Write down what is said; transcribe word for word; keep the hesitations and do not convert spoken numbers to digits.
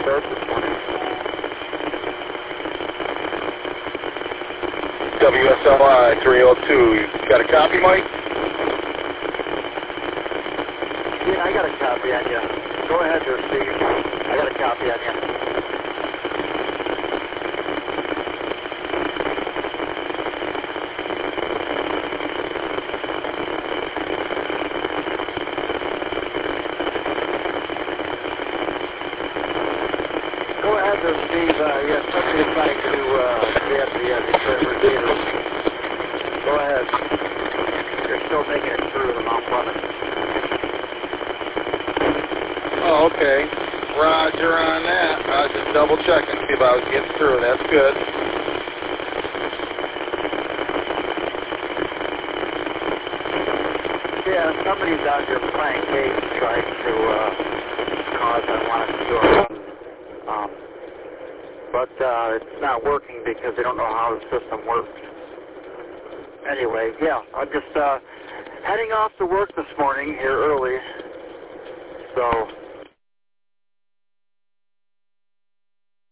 start this morning. W S L I three oh two, you got a copy, Mike? Yeah, I got a copy on you. Go ahead there, Steve. I got a copy on you. Go ahead there, Steve. Uh, yeah, somebody's trying to uh, get the uh, Detroit Mercedes. Go ahead. You're still making it through the Mount Pleasant. Oh, okay. Roger on that. I was just double checking, see if I was getting through. That's good. Yeah, somebody's out here playing games trying to uh, cause unwanted storm. Um, but uh, it's not working because they don't know how the system works. Anyway, yeah, I'm just uh, heading off to work this morning here early. So